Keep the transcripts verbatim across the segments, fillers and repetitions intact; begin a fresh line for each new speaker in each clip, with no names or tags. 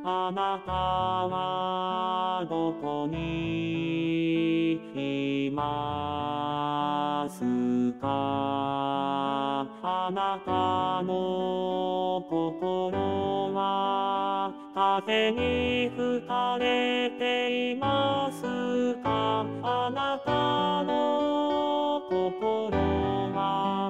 あなたはどこにいますか。あなたの心は風に吹かれていますか。あなたの心は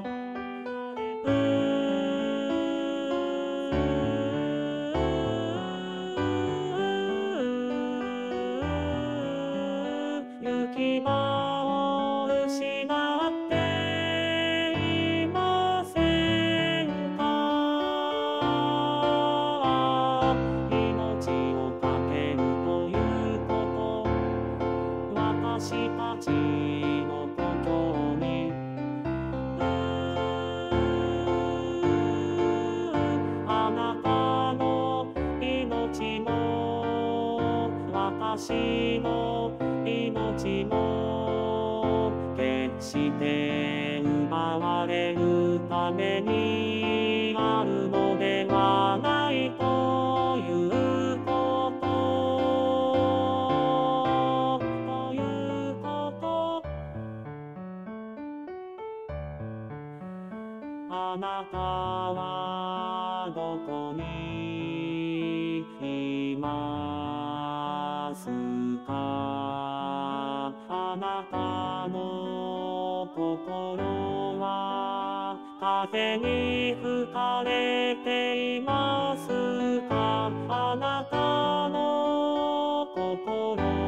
行き場を失っていませんか。命をかけるということ、私たちのことにあなたの命も私の命も決して奪われるためにあるのではないということということあなたはどこにいますか。あなたの心は風に吹かれていますか。あなたの心